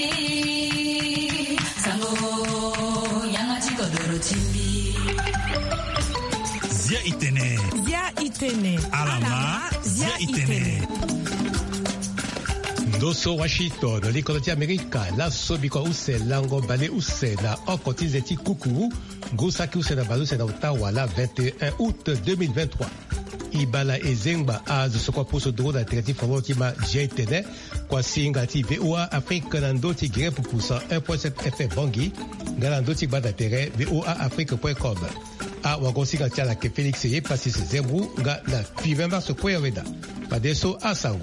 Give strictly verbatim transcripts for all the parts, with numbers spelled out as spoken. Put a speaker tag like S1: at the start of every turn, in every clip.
S1: Zia itene.
S2: Zia itene.
S1: Alama. Zia itene.
S3: Ndoso Washington, l'Économie America, la Sobiko Use, Lango Bale Use, na Okotizeti Kuku, Gusaki Use na Baluse na Ottawa, la vingt et un août deux mille vingt-trois. Ibala Ezengba Az Sokwa Puso Doro na Tereti Famotima Jaitene, Kwa Singati V O A Afrique Nandoti Grep Pusa un virgule sept F M Bangi, Galandoti Bada Tere, V O A Afrique point com. A Wagonsiga Tiala Ke Félix Ye Passis Zembrou, Ga na Pivemba Sokoyaweda, Padeso Asango.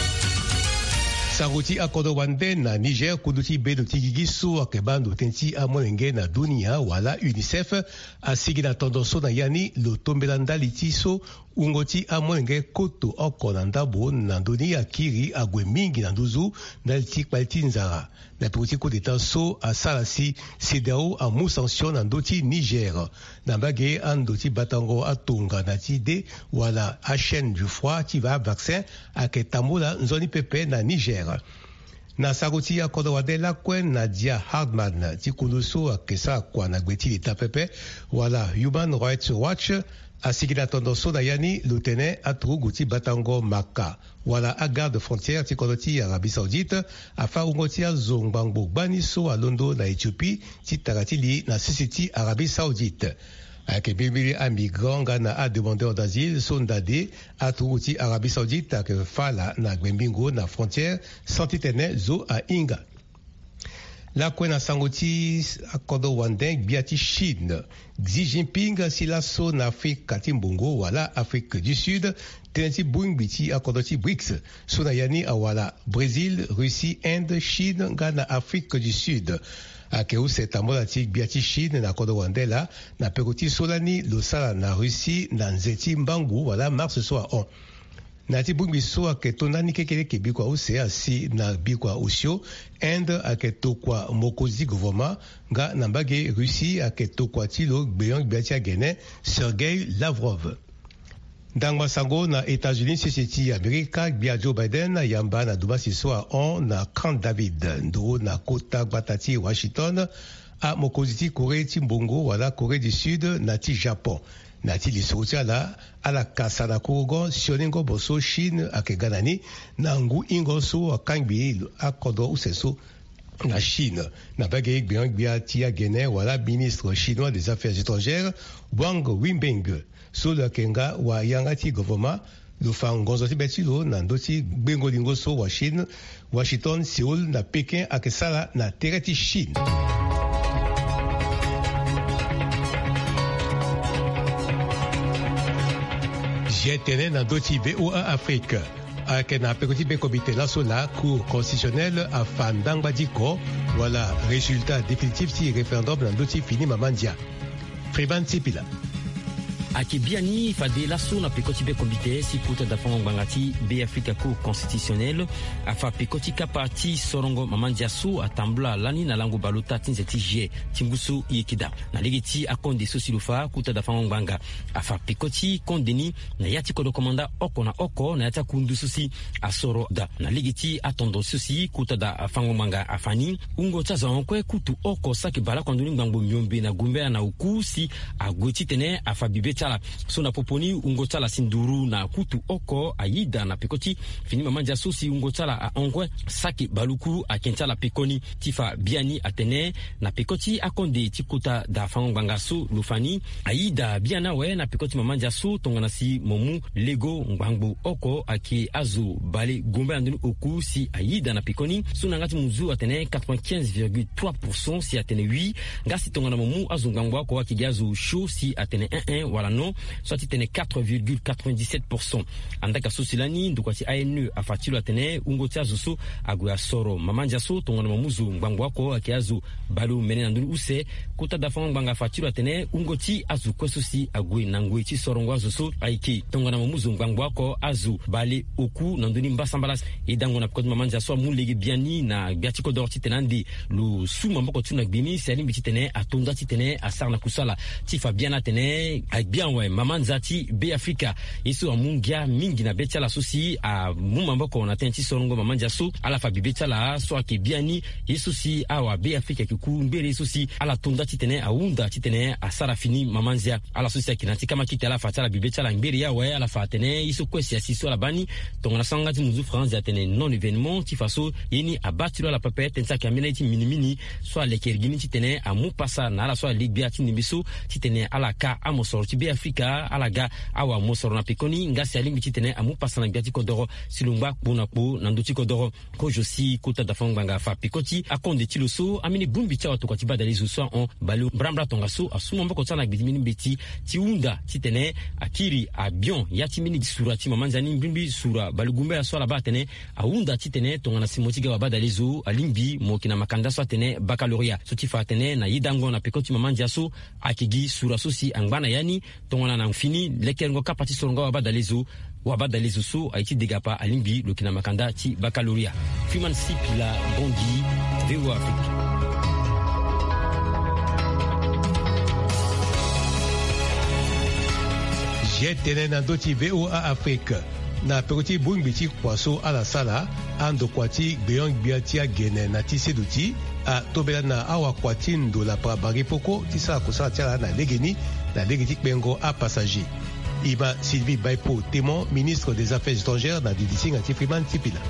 S3: Saruti akodo wande na Niger kuduti bedo tigigisu akebando tenti amonenge na dunia wala UNICEF asigi na tondoso na yani lo tombelanda litiso ungoti amonenge koto okona ndabo na dunia kiri agwe mingi na nduzu na litikbaliti nzara na puti kodeta so asalasi sidao amu sanction na ndoti Niger na bage andoti batango atonga na tide wala a chaîne du froid qui va vaccin aketambola nzoni pepe na Niger. Na saruti ya kodo wadela kwen Nadia Hardman tikuluso akesa kwa na gweti lita pepe wala Human Rights Watch asigila tondoso na yani lutene atruguti batango maka wala a garde frontière tikoloti Arabie Saoudite afa ungoti ya zongbango baniso alondo na Ethiopie titaratili na sisiti Arabie Saoudite. Ake bimili a migrant gana a demandeur d'asile sondade atruguti Arabie Saoudite ake fala na gwembingo na frontière santitene zo a inga. La kwena sangoti akodo wandeng biati Chine. Xi Jinping silaso na Afrique katimbongo wala Afrique du Sud teneti buingbiti akodoti B R I C S sunayani awala Brésil, Russie, Inde, Chine gana Afrique du Sud. Akeu tambola tik biati Chine na kodo wandela na pekoti solani losala na Russie na nzeti mbangu wala mars soa on. Nati bungi so aketonani kekele kebikwa use asi na bikwa usio Inde aketokwa mokozi gouvernement nga nambage Russie aketokwa tilo gbeyon gbiatia gene Sergei Lavrov. Dangwa sango na États-Unis sisiti Amerika bia Joe Biden yamba na dubasi soa on na Camp David ndo na kota batati Washington a mokozi Corée timbongo wala Corée du Sud na ti Japon. Nati lisotia la ala kasa na kurugon sioningo boso Chine akeganani na ngu ingoso akangbi akodo useso na Chine na bagay bien bia tia gene wala ministre chinois des affaires étrangères Wang Wenbing so la kenga wa yangati gouvernement lo fangonzo tibetilo na ndoti bengo lingoso wa Chine Washington Seoul na Pékin akesala na tereti Chine. Jetene na doti V O A Afrique. Ake na pekoti be komite national cour constitutionnel a fandangba diko wala résultat définitif ti référendum na doti fini mamandia. Freeman Tipila.
S4: Akibiani fade lasso na pekoti be komite si kuta da fango bangati be Africa Cour constitutionnelle afa pekoti ka parti sorongo mamandia su atambla lani na lango balota tinzeti je timbusu yekida na legiti akonde sosilufa kuta da fango banga afa pekoti kondeni na yati kodo komanda oko na oko na yata kundu susi asoro da na legiti atondo susi kuta da fango banga afani ungo tsaza onkwe kutu oko saki bala konduni ngbango myombe na gumbe na ukusi agweti tene afa bibe tala sona poponi ungo tala sinduru na kutu oko aida na pekoti fini mamanja sosi ungo tala a onkwe saki baluku akentala pekoni tifa biani atene na pekoti akonde tikuta da fango bangaso lufani aida biana we na pekoti mamanja so tongana si momu lego ngbango oko aki azu bale gombe anduni oku si aida na pekoni sona ngati muzu atene quatre-vingt-quinze virgule trois pour cent si atene huit ngasi tongana momu azu ngbango ko akigazu show si atene un un wala no soit tene quatre virgule quatre-vingt-dix-sept pour cent andaka sosilani ndukwati A N E afatilo atene ungoti azuso agwa soro mamanja so tongana mamuzu ngbango ko akiazu balu menena nduni use kuta da fango nganga afatilo atene ungoti azu kwesusi agwe nangwe ti sorongo azuso aiki tongana mamuzu ngbango ko azu bale oku nanduni mbasambala idango na pekoti mamanja so mulege biani na biatiko dorti tenandi lu suma mboko tuna gbimi sali mbiti tene atonda ti tene asarna kusala ti fabiana tene agbi bien ouais maman zati be Africa iso amungia mingi na betia la sosi a mumamba ko na tenti sorongo maman jaso ala fa bibetia la so ke biani iso si awa be Africa kiku mbere iso si ala tonda titene a unda titene a sarafini maman zia ala sosi kinati kama kitala fa tala bibetia la mbere ya ouais ala fa tene iso kwesi asiso la bani tongana sanga ti muzu France ya tene non événement ti faso yini abatiro la papete tensa kamena ti mini mini so ale kergini titene a mu pasa na ala so ligbia ti nimbiso titene ala ka amosoro ti be Africa ala ga awa mosoro na pikoni ngasi alimbi titene amu pasa na biati kodoro silumba kuna po na nduti kodoro ko josi kota da fonganga fa pikoti akonde ti loso amini bumbi cha watu kwati badali zo on balu brambra tongaso asuma mboko tsana gbidimini beti ti unda titene akiri abion yati mini surati mamanzani mbimbi sura balugumbe ya swala batene a unda titene tongana simotiga wa badali zo alimbi mokina makanda so tene baccalauréat so ti fa tene na yidango na pikoti mamanja so akigi sura sosi angbana yani tongana na fini lekengo kapati soronga wa badalezo wa badalezo so aiti degapa alimbi lokina makanda ti baccalauréat Freeman Sipila Bongi V O A Afrique.
S3: Jetene na doti V O A Afrique na pekoti bungbiti kwaso ala sala ando kwati beyong biatia gene na tise duti a tobela na awa kwati ndola pa bari poko tisa kusala tiala na legeni na legiti bengo a passager. Iba Sylvie Baipo Témon, ministre des Affaires étrangères na Didising anti Freeman Tipila.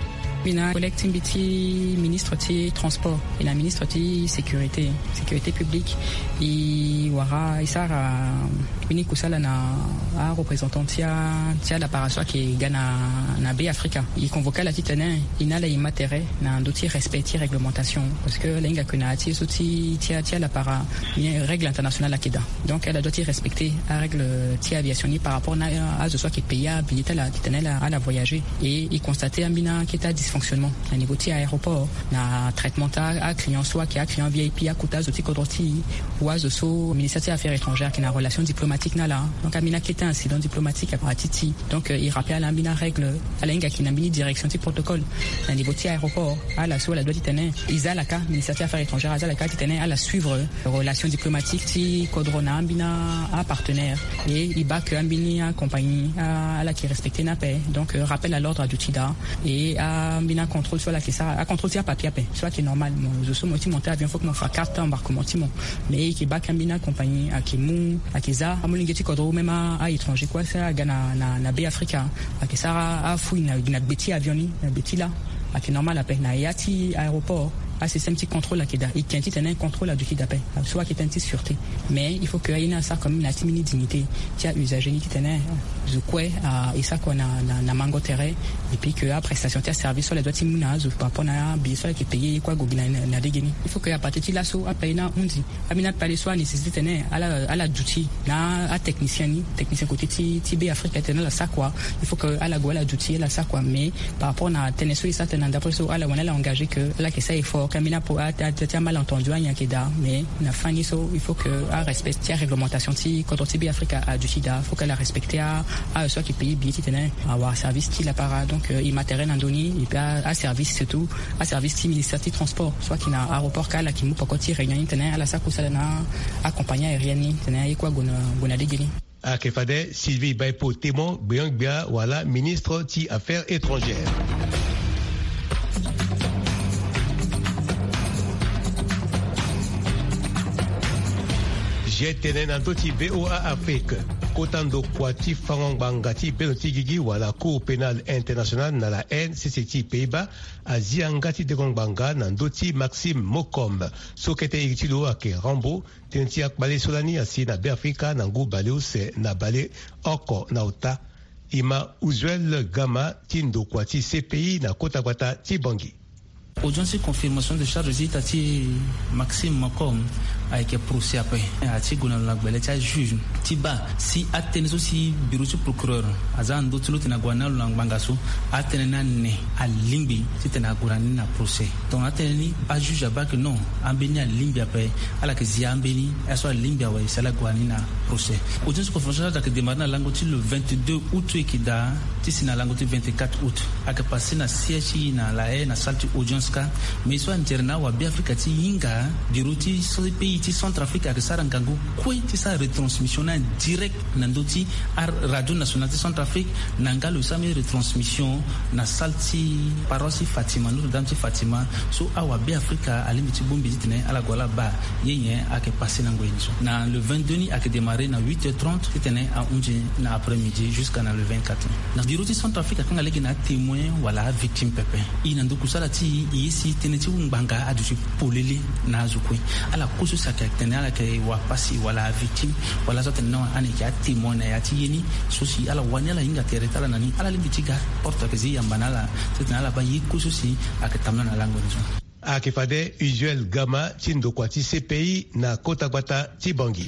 S2: Mina collègue Mbiti, ministre ti transport et la ministre ti sécurité, sécurité publique. Et wara isara mini kusala na a représentant tia tia la paraswa qui gana na B Africa. Il convoqua la titane, ina la imatere na ndoti respect ti réglementation parce que l'inga kuna ti soti tia tia la para règle internationale akida. Donc elle doit y respecter la règle ti aviation ni par rapport na à ce soit qui paya billet la titane à la voyager et il constatait ambina qui était fonctionnement à niveau ti aéroport na traitement à client soit qui a client V I P à coûtage de kodroti ou à so ministère des affaires étrangères qui na relation diplomatique na là donc amina qui était incident diplomatique à Titi donc euh, il rappelle à l'ambina règle à l'inga qui na mini direction ti protocole à niveau ti aéroport à la so la doit tenir isalaka ministère des affaires étrangères isalaka qui tenait à la suivre relation diplomatique ti kodrona ambina à partenaire et il bat que ambini à compagnie à la qui respectait na paix donc euh, rappel à l'ordre du Tida et à bina contrôle sur la qui ça à contrôle à papier papier soit qui est normal je suis monté monter avion faut que mon fa carte embarquement timo mais qui ba kambina compagnie à qui mou à qui ça amulingeti kodro même à étranger quoi ça gana na na B Africa à qui ça a fou na na beti avioni na beti là à qui normal à peine na yati aéroport à c'est un petit contrôle là qui da il tient un contrôle là du qui d'appel soit qui est un petit sûreté mais il faut que y ait ça comme une timide dignité qui a usager qui tenait je quoi à et ça qu'on a na mango terre et puis que après prestation de service sur les doigts timuna je pas pour na bien sûr qui payer quoi gogina na dégeni il faut que à partir de là so après na on dit amina pas les soins nécessité tenait à la à la duty na à technicien ni technicien côté ti ti B Afrique tenait là ça quoi il faut que à la gola duty là ça quoi mais par rapport na tenait so ça tenait d'après so à la on a engagé que là que ça il faut Kamina pour être malentendu à Yakeda, mais na fani so il faut que à respecter la réglementation si quand on T B Africa a du sida, il faut qu'elle a respecté à à soit qui paye billet tenait avoir service qui la para donc il matériel andoni et puis à service c'est tout à service ti ministère du transport soit qui na aéroport kala qui mou pas côté réunion tenait à la saco ça na accompagner aérienne tenait quoi gona gona dégeni
S3: à Kefade Sylvie Baipo Témon Beyang Bia voilà ministre ti affaires étrangères. Jetene na doti V O A Afrique kotando kwati fangon bangati penalty gigi wala cour pénale internationale na la N C C T Pays-Bas aziangati de gongbanga na doti Maxime Mokombe sokete itilo ake Rambo tenti akbale solani asi na Afrika na ngu baleo se na bale oko na ota ima usuel gama tindo kwati C P I na kota kwata Tibangi.
S5: Audience confirmation de charge zitati Maxime Mokom avec procès après a ti gona la gbele ta juge tiba si atene si bureau du procureur azan do tulu tina gwana la bangaso atene na ne a limbi titena gurani na procès donc atene ni ba juge ba que non ambeni a limbi après ala que zia ambeni aso limbi wa sala gwani na procès audience confirmation da que démarrer na langoti le vingt-deux août et qui da ti sina langoti vingt-quatre août a que passer na siège na la na salle audience ka mais soit interna wa bi Africa ti hinga biruti so pays ti Centrafrique ak sara ngangu kwe ti sa retransmission na direct na ndoti ar radio nationale de Centrafrique nanga le sami retransmission na salti paroisse Fatima Notre Dame ti Fatima so awa be Africa alimiti bombi tene ala gola ba yenye ak passé na ngwenzo na le vingt-deux ni ak démarrer na huit heures trente tene à onze na après-midi jusqu'à na le vingt-quatre na bureau ti Centrafrique kanga legi na témoin wala victime pepe ina nduku sala ti yisi tene ti ngbanga adusi polele na zukwe ala kusu saka tene ala ke wa pasi wala victime wala zote no ane ki témoin na yati yeni sosi ala wanyala inga teretala nani ala limitiga porta ke zi yambanala tene ala ba yikusu si ak tamna na lango nzo
S3: akifade usuel gama chindo kwa ti C P I na kota gbata ti Bangui.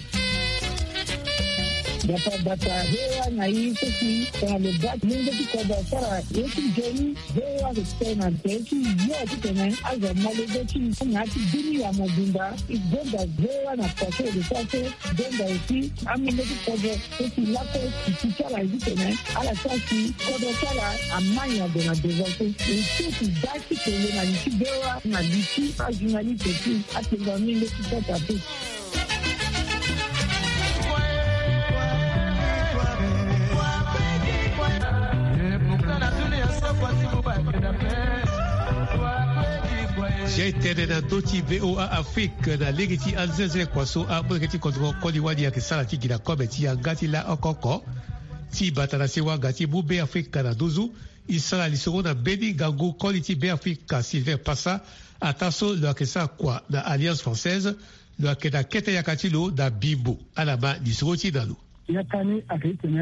S6: Data data hewa na hii sisi kwa lebati mungu tikoba sara yesu jeni hewa kutena teki yote tena aza malebeti ngati dini ya mabunda igonda hewa na pase de pase gonda isi amende tikoba sisi lako kichara hizi tena ala sasi kodo sala amanya de na devote isi dati tele na nisi hewa na nisi ajinali teki atenga mingi tikoba tu.
S3: J'ai été dans d'autres V O A Afrique, dans l'égiti Alzeze Kwaso, à Breketi Kodro, Kodiwadi, à Salati, Gila Kobeti, à Gatila, Okoko, Ti Batanasewa, Gati, Boubé Afrique, na Douzou, Isra, Lissoro, na Bedi, Gangou, Koliti, B Afrique, Sylvain Passa, à Tasso, le Akesa, quoi, dans Alliance Française, le Akeda Kete Yakatilo, dans Bibo, à la main, Lissoro, Tidalou.
S6: yakani akitene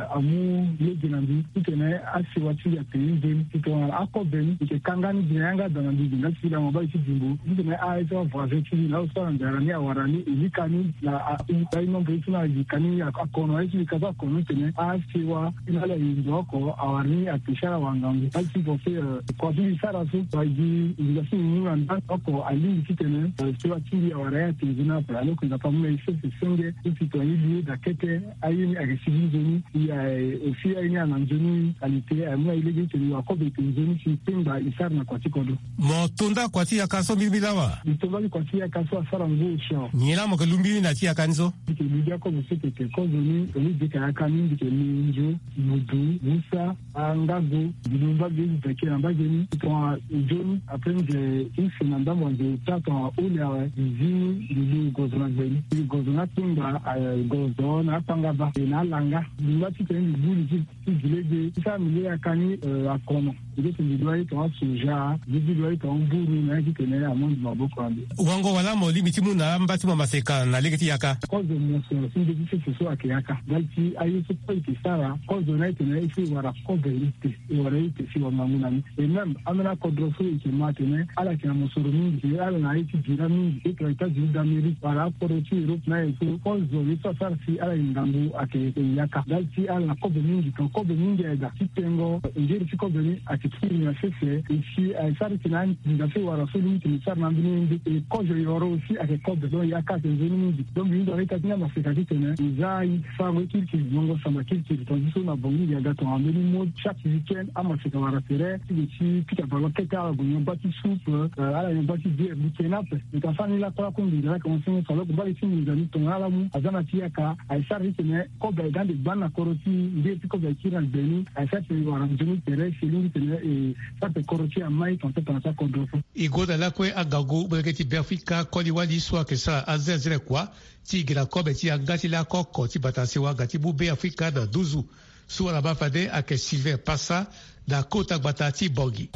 S6: amu leginandi itene asiwati ya tende ito akobeni ike kangani binanga danandi binga sila mobile tidimbu itene aizo vazeti na usa ndarani awarani ilikani na ino mbetuna ilikani akono aizo ikaza kono itene asiwa inala indoko awani atishara wangangi asi bofe kwa bili sarasu baiji ilasi niwa ndako ali itene siwa tili awaraya tenzina pralo kuna pamuna ise senge itito ili dakete ayini agesibizo ni ya ofia ini ananjoni alite amwa ile gete ni wakobe tenzoni singa isarna kwa tikodo
S3: mo tunda kwa tia kaso bibilawa
S6: itomali kwa tia kaso asara ngusho
S3: nyela mo kalumbi na tia kanzo
S6: bidia ko msete ke kozo ni ni dika yakani ndike ni njo mudu musa angago bilumba bizi take ambaje ni kwa njoni aprende ife na ndambo nje tata ule awe zini ndi gozo na gbeli gozo na timba gozo na panga ba na langa ngati teni buli ti gilege isa milia kani akono ile tindoi to soja bidoi to mburu na kitene amondi maboko ambe
S3: wango wala mo limiti muna mbati mama seka na legeti yaka
S6: kozo moso sinde bise so akiyaka galti ayiso poiti sara kozo na itene isi wara kobe ite wara ite si wa manguna ni e même amena kodrofu ite matene ala kina mosoro mingi ala na iti jira mingi ito ita jida miri para poroti Europe na ito kozo ito sara si ala ingambu ake yaka galti ala kobe mingi to kobe mingi ega kitengo ngiri si kobe ni akitini ya sese isi sara kinani ndafe wara so ni tini sara nambini e kozo yoro si ake kobe do yaka tenzeni mingi donc bindo reka tina mafika kitene izai fango kirki bongo sama kirki tondiso na bongi ya gato ameni mo chaque weekend amafika wara tere isi pika balo keka gonyo bati soupe ala yo bati de bukenape itafani la kwa kundi ndara kama sema salo kubali sini ndani tongala mu azana tiaka aisha ritene kobe dande bana koroti ndiye kobe kira beni aisha ti wara njuni tere shilingi tene e sate koroti amai tonte tonta kodofo
S3: igoda la kwe agago breketi Afrika kodi wali swa kesa azezre kwa ti gira kobe ti agati la koko ti batasiwa gati bube Afrika na Douzou swa la bafade ake Sylvain Passa da kota gbata ti Bangui.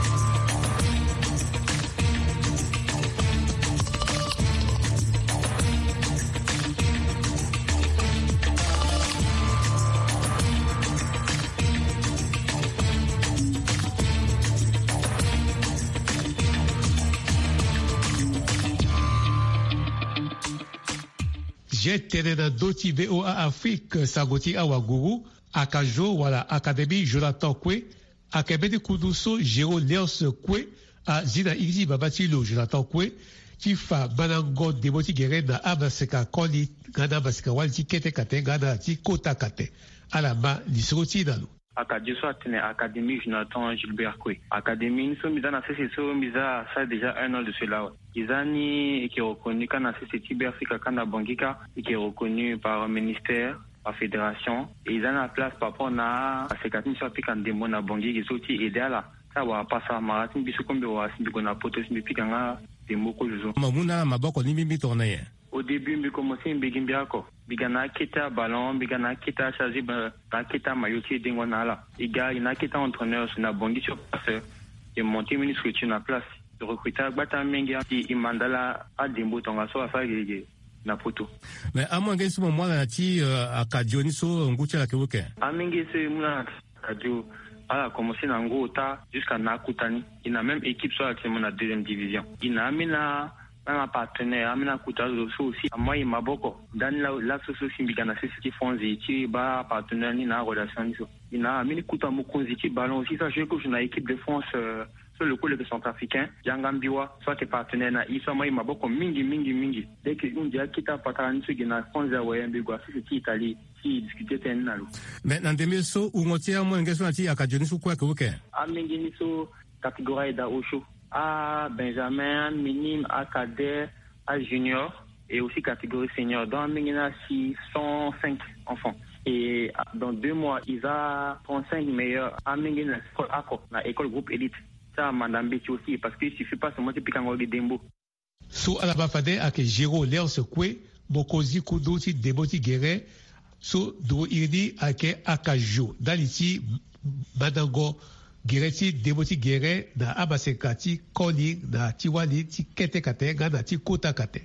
S3: J'étais dans d'autres V O A Afrique, Sagoti Awaguru, Akajo, voilà, Académie Jonathan Kwe, Akebede Kuduso, Géo Léos Kwe, à Zina Izi Babatilo, Jonathan Kwe, qui fa Banango Deboti Gere na Abaseka Koli, Gana Baseka Walti Kete Kate, Gana Ti Kota Kate, à la main, l'Isroti Nalo.
S7: akadi so atene académie Jonathan Gilbert Koué. Académie nous sommes dans ces sessions misa ça déjà un an de cela. Izani qui est reconnu kana C C B Africa kana bangika qui est reconnu par le ministère, par fédération et ils ont la place par rapport à ces quatre missions africains de mona bangi qui sont idéal ça va passer marathon biso kombe wa simbiko na poto simbi kanga de moko juzo.
S3: Mamuna maboko ni mimi tourner.
S7: Au début, je commençais à me dire que bigana kita ballon, bigana kita chargé, ba kita maillot dingona là. Il y a une kita entraîneur sur la bonne sur place. Et monter une structure na place. De recruter bata mengia qui mandala a dembo tonga so afa na poto.
S3: Mais à moins que ce moment là ti à Kadioni so ngucha la kewoke.
S7: A mengi c'est muna Kadio a commencé na ngota jusqu'à Nakutani. Il a même équipe sur la deuxième division. Il a amena un partenaire amena kutazo aussi moi il m'a beaucoup dans la la société mbigana c'est ce qui font ziti ba partenaire ni na relation ni so il a amena kuta mokonzi ti ballon aussi ça je que je na équipe de France euh, sur le coup le centrafricain Jangambiwa soit tes partenaires na ils sont moi il m'a beaucoup mingi mingi mingi dès que on dit kita patani so gina France ya wembe quoi c'est qui Italie qui discuter tenalo
S3: mais dans demi so ou motia mo ngeso na ti akajoni so kwa ke
S7: a mingi ni so catégorie da Osho à Benjamin, minime, à cadet, à junior et aussi catégorie senior. Dans Mingina, six cent cinq enfants. Et dans deux mois, ils ont trente-cinq meilleurs à Mingina, à l'école groupe élite. Ça, Madame Betty aussi, parce qu'il ne suffit pas seulement de piquer un de Dembo.
S3: Sous Alabafade, avec Géraud Léon Sekwe, Bokozi Koudouti, Deboti Guéret, sous Do Irdi, avec Akajo, Daliti, Badango, Gereti Deboti Gere da Abasekati Koli da Tiwali ti Kete Kate gada ti Kota Kate.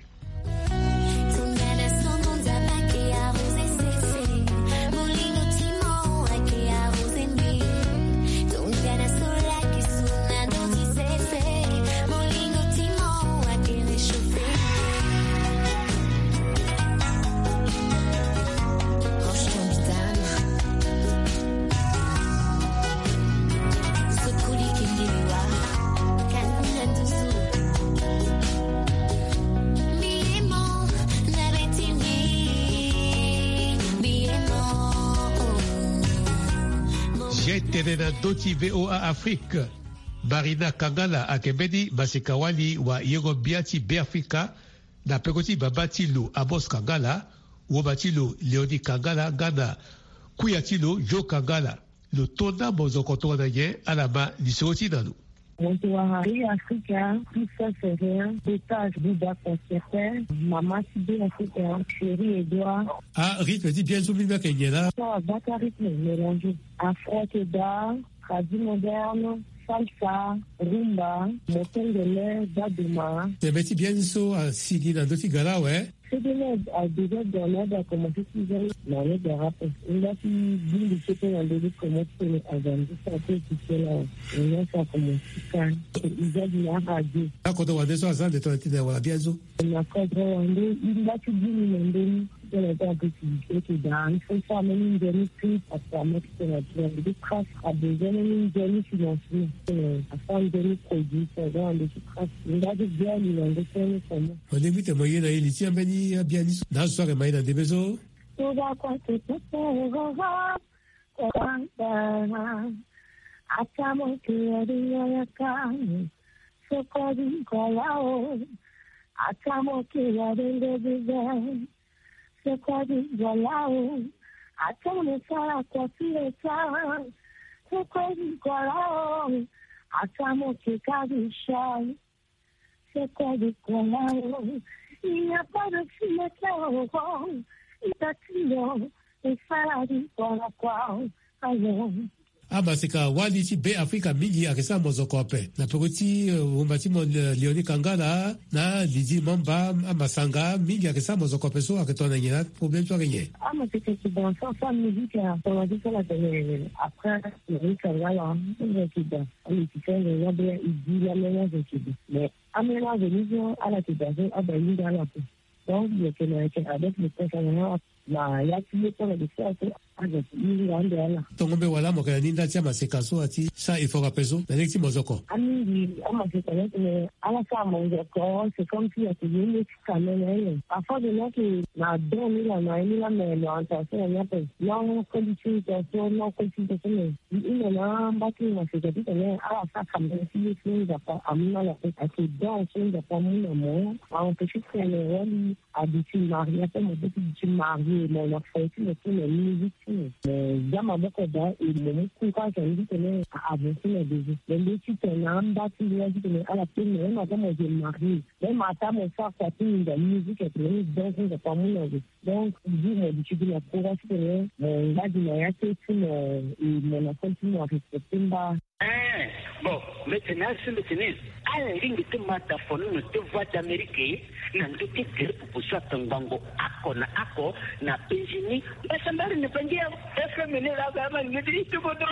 S3: Na doti V O A Afrique Barina Kangala akebedi basikawali wa yego biati Beafrika na pekoti babatilo Abos Kangala wobatilo Leoni Kangala gana kuyatilo Jo Kangala lo tona bozokoto na ye alaba lisoti nalo
S8: Wahari Africa, tout ça c'est rien. Étage Bouba Concerteur, Maman Sibé Africa, Chéri Edouard.
S3: Ah, rythme dit bien soumis à Kenyana.
S8: Ça va pas rythme mélangé. Afro-Keda, Tradi moderne, salsa, rumba, motel de l'air, daduma.
S3: C'est petit bien so à Sigi dans d'autres gala, ouais.
S8: C'est de l'aide à déjà dans l'aide à commencer plusieurs dans l'aide de rap. Il a pu dire que c'était dans l'aide comment tu peux agrandir ça peut tout là. Il y a ça comme ça. Il a dit la radio.
S3: Ah, quand on va descendre ça, de ton été d'avoir bien so.
S8: Il a fait il a pu dire que de la possibilité que dans il faut faire même une journée prise à permettre que la journée trace à besoin d'une journée financière. À faire une journée produit, ça dans les traces. Il a dit bien, il a dit bien comment.
S3: On évite moyen d'aller ici à Beni à Bianis. Dans ce soir, il y a des maisons.
S8: Tout va compter pour ça. Atamo que ya kani sokodi kolao atamo que ya dende bize sokodi kolao atamo sara kwa fileta sokodi kolao atamo que kadisha sokodi kolao il n'y a pas de fileta il t'attire et sara di kolao ayo
S3: Abasika wali ti be Afrika mingi akesa mozokope na pekoti umbati mo Leoni Kangala na Lidi Mamba Amasanga mingi akesa mozokope so aketona nyina problème to gagner.
S8: Ah mais c'est que dans ça ça musique on a dit ça la télé après Leoni Kangala on qui dans on qui fait le rabia il dit la meilleure de qui mais amena venir à la télé à Bali dans la donc il y a que avec le président la il y a qui est pour le faire
S3: tongombe wala mokela ninda tia masekaso ati sa ifora peso na nekti mozoko
S8: ami amaseka ne ala sa mozoko c'est comme si ati yele kamene parfois de là que na donne la na ni la mais l'orientation na pe non condition de non condition il na mbaki na se dit ne ala sa kamene si si da pa amina la pe ati dans une da pa mon amour on peut juste aller ali habitué marié pe mo depuis marié mais la fête le tout le musique Jama Bokoda et le Moukoua qui a dit que nous avons fait les deux. Les deux qui sont en bas, qui lui a dit que nous avons fait les deux, madame, j'ai marié. Même matin, mon frère, ça fait une musique et puis nous dansons de pas mon avis. Donc, il dit, moi, je dis la courage que nous, on va dire, il y a tout, et mon enfant, tout, on respecte pas.
S9: Bon, maintenant, c'est maintenant. À l'ingue de Mataphone, nous te voix d'Amérique, nous te dire pour ça, ton bango, ako na ako, na péjini, mais ça m'a ne pas dire, est-ce que mener la gamme, me dit tout votre.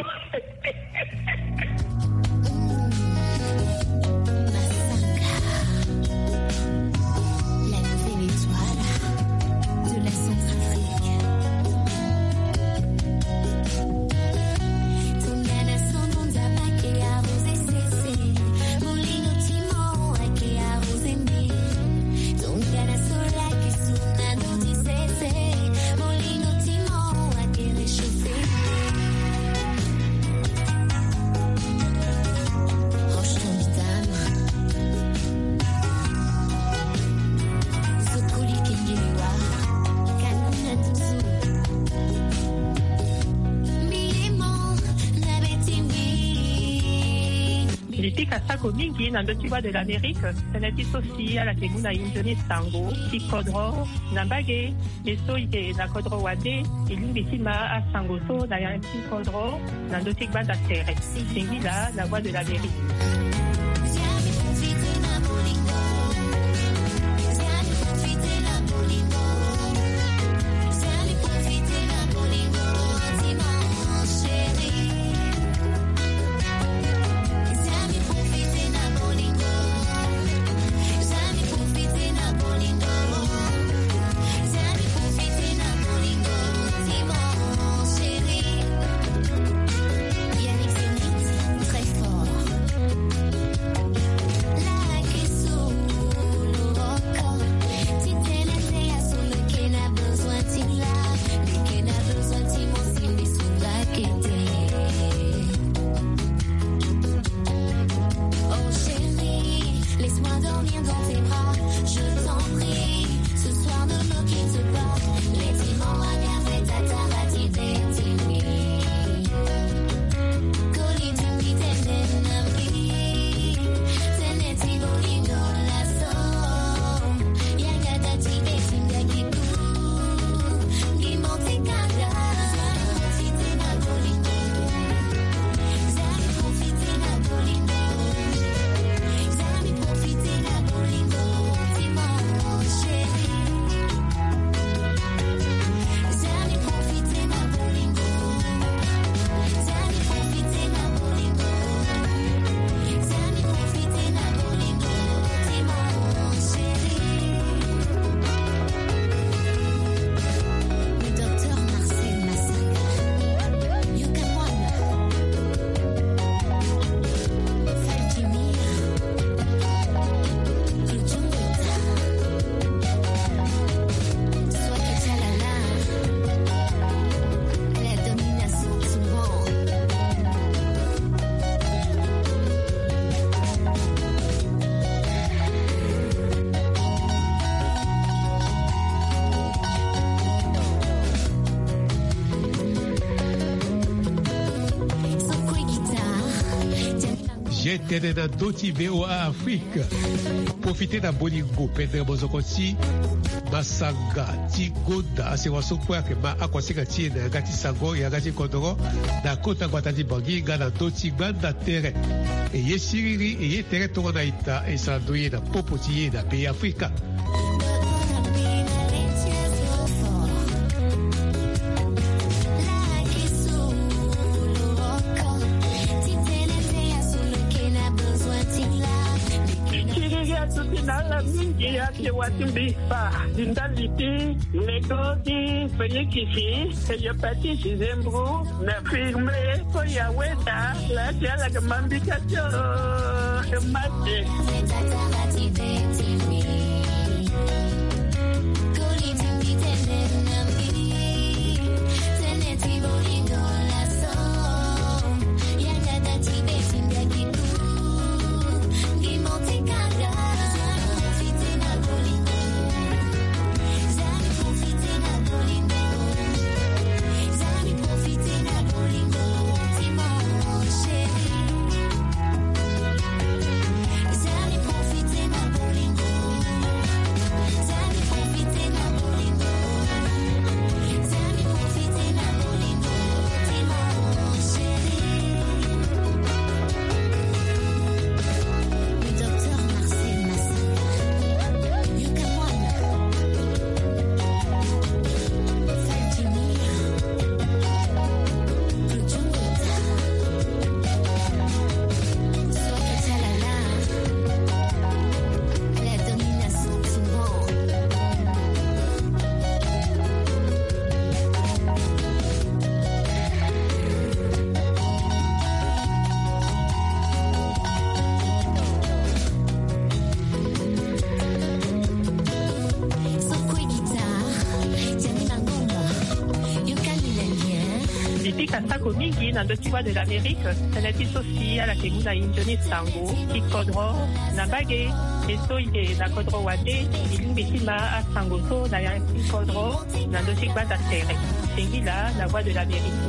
S10: mingi na ndo tiwa de l'Amérique, senati sosi ala tegu na injoni sango, ti kodro, na mbage, meso ike na kodro wade, ilingi tima a sango so na ya ti kodro, na ndo tigba da tere. Sengi la, la voix de l'Amérique.
S3: J'étais dans Doti V O A Afrique. Profitez d'un bolingo, Pedro Bozokoti, Masanga, Tigoda, c'est waso kwa ke ma akwasika tie na gati sango ya gati kodoro, na kota guatadi bangi gana Doti ganda tere. Et ye siriri et ye tere tona ita et sandoye na popotiye na pays Afrika.
S10: tutinala mingi yake watimbifa dindaliti negoti fenyekisi eyopatisi zembru na firme koyaweta la tiala kamambikacho mate. Mingi na ndotiwa de l'Amérique, tanati sosi ala kemuna injoni sango, kikodro, na bage, eso ike na kodro wade, ilimbitima a sango so na ya kikodro, na ndotikwa da tere. Sengila, la voix de l'Amérique.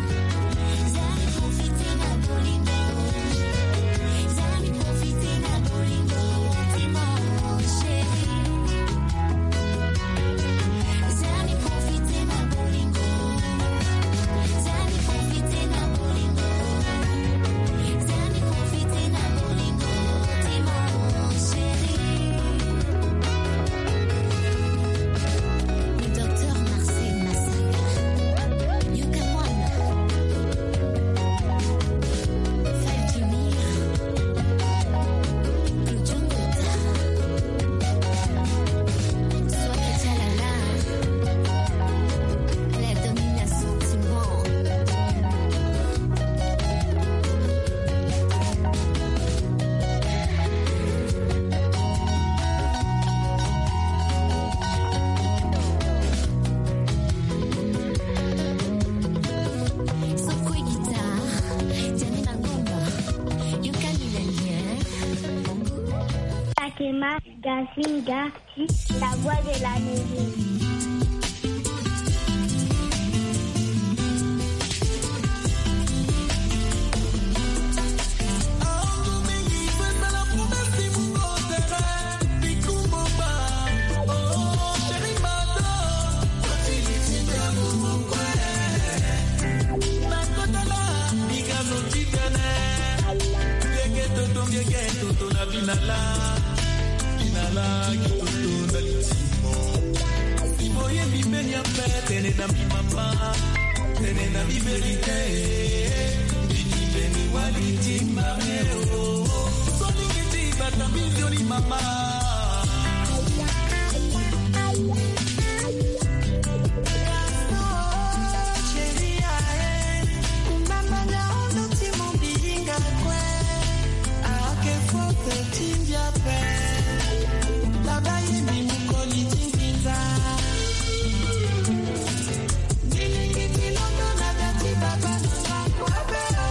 S11: Gazinga, la voix de l'Amérique.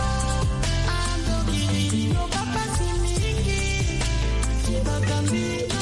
S12: Be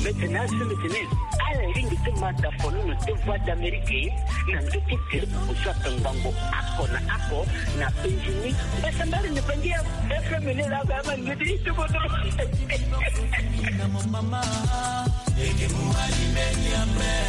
S9: maintenant c'est maintenant ala lingi te mata fonu no te voix d'Amérique na ndoki te uswa tangango ako na ako na penjini basa mbali ne pengia F M ne la gama ngidi to bodro na mama eke mu ali meni ambe